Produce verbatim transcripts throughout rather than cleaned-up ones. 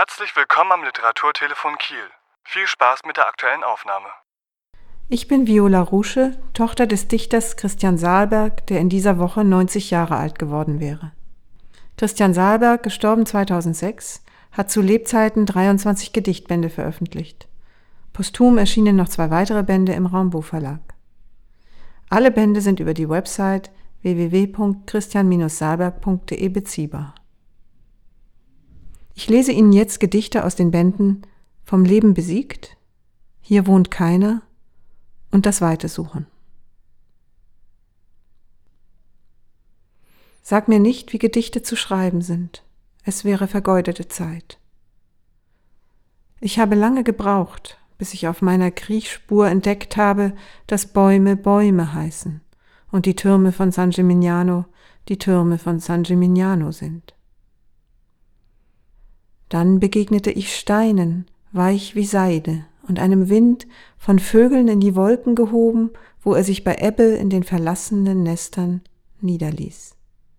Herzlich willkommen am Literaturtelefon Kiel. Viel Spaß mit der aktuellen Aufnahme. Ich bin Viola Rusche, Tochter des Dichters Christian Saalberg, der in dieser Woche neunzig Jahre alt geworden wäre. Christian Saalberg, gestorben zweitausendsechs, hat zu Lebzeiten dreiundzwanzig Gedichtbände veröffentlicht. Posthum erschienen noch zwei weitere Bände im Raumbo Verlag. Alle Bände sind über die Website w w w punkt christian Bindestrich saalberg punkt de beziehbar. Ich lese Ihnen jetzt Gedichte aus den Bänden Vom Leben besiegt, Hier wohnt keiner und Das Weite suchen. Sag mir nicht, wie Gedichte zu schreiben sind. Es wäre vergeudete Zeit. Ich habe lange gebraucht, bis ich auf meiner Kriechspur entdeckt habe, dass Bäume Bäume heißen und die Türme von San Gimignano die Türme von San Gimignano sind. Dann begegnete ich Steinen, weich wie Seide, und einem Wind, von Vögeln in die Wolken gehoben, wo er sich bei Ebbe in den verlassenen Nestern niederließ.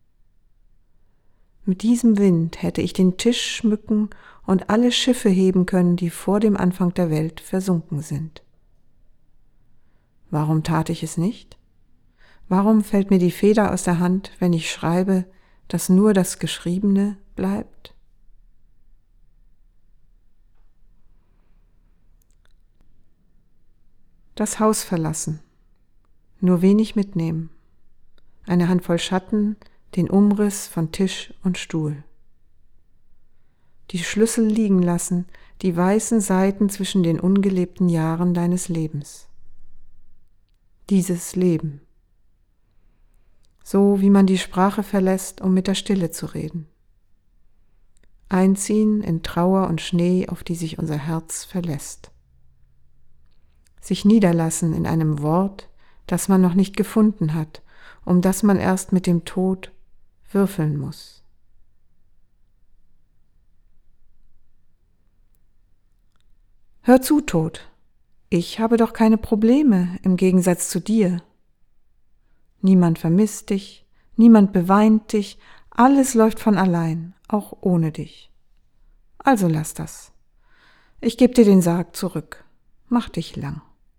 Mit diesem Wind hätte ich den Tisch schmücken und alle Schiffe heben können, die vor dem Anfang der Welt versunken sind. Warum tat ich es nicht? Warum fällt mir die Feder aus der Hand, wenn ich schreibe, dass nur das Geschriebene bleibt? Das Haus verlassen, nur wenig mitnehmen, eine Handvoll Schatten, den Umriss von Tisch und Stuhl. Die Schlüssel liegen lassen, die weißen Seiten zwischen den ungelebten Jahren deines Lebens. Dieses Leben. So wie man die Sprache verlässt, um mit der Stille zu reden. Einziehen in Trauer und Schnee, auf die sich unser Herz verlässt. Sich niederlassen in einem Wort, das man noch nicht gefunden hat, um das man erst mit dem Tod würfeln muss. Hör zu, Tod, ich habe doch keine Probleme im Gegensatz zu dir. Niemand vermisst dich, niemand beweint dich, alles läuft von allein, auch ohne dich. Also lass das. Ich geb dir den Sarg zurück, mach dich lang.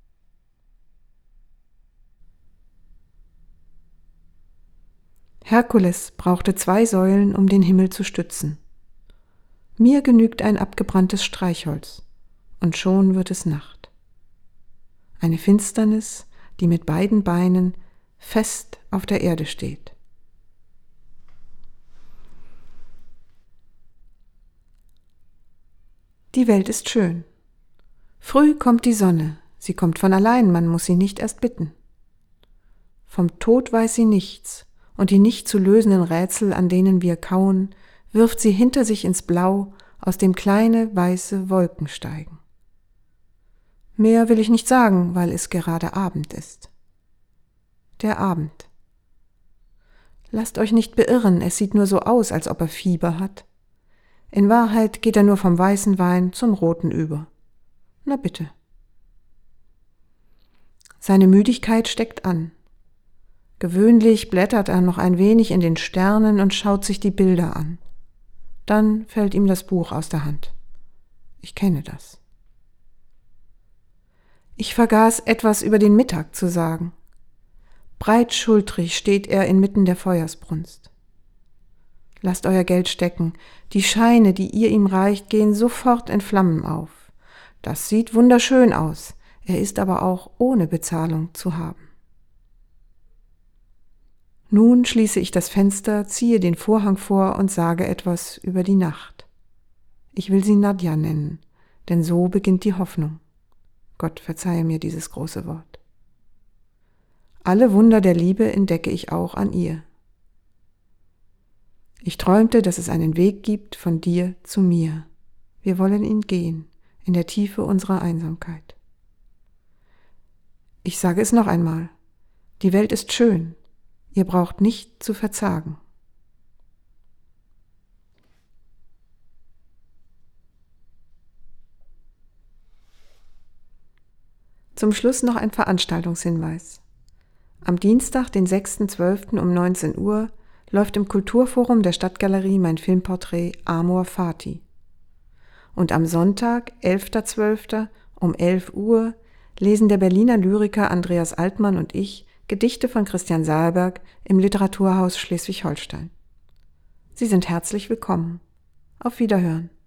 Herkules brauchte zwei Säulen, um den Himmel zu stützen. Mir genügt ein abgebranntes Streichholz, und schon wird es Nacht. Eine Finsternis, die mit beiden Beinen fest auf der Erde steht. Die Welt ist schön. Früh kommt die Sonne, sie kommt von allein, man muss sie nicht erst bitten. Vom Tod weiß sie nichts, und die nicht zu lösenden Rätsel, an denen wir kauen, wirft sie hinter sich ins Blau, aus dem kleine weiße Wolken steigen. Mehr will ich nicht sagen, weil es gerade Abend ist. Der Abend. Lasst euch nicht beirren, es sieht nur so aus, als ob er Fieber hat. In Wahrheit geht er nur vom weißen Wein zum roten über. Na bitte. Seine Müdigkeit steckt an. Gewöhnlich blättert er noch ein wenig in den Sternen und schaut sich die Bilder an. Dann fällt ihm das Buch aus der Hand. Ich kenne das. Ich vergaß etwas über den Mittag zu sagen. Breitschultrig steht er inmitten der Feuersbrunst. Lasst euer Geld stecken. Die Scheine, die ihr ihm reicht, gehen sofort in Flammen auf. Das sieht wunderschön aus. Er ist aber auch ohne Bezahlung zu haben. Nun schließe ich das Fenster, ziehe den Vorhang vor und sage etwas über die Nacht. Ich will sie Nadja nennen, denn so beginnt die Hoffnung. Gott verzeihe mir dieses große Wort. Alle Wunder der Liebe entdecke ich auch an ihr. Ich träumte, dass es einen Weg gibt von dir zu mir. Wir wollen ihn gehen, in der Tiefe unserer Einsamkeit. Ich sage es noch einmal, die Welt ist schön. Ihr braucht nicht zu verzagen. Zum Schluss noch ein Veranstaltungshinweis. Am Dienstag, den sechsten zwölften um neunzehn Uhr, läuft im Kulturforum der Stadtgalerie mein Filmporträt Amor Fati. Und am Sonntag, elfter zwölfter um elf Uhr lesen der Berliner Lyriker Andreas Altmann und ich Gedichte von Christian Saalberg im Literaturhaus Schleswig-Holstein. Sie sind herzlich willkommen. Auf Wiederhören.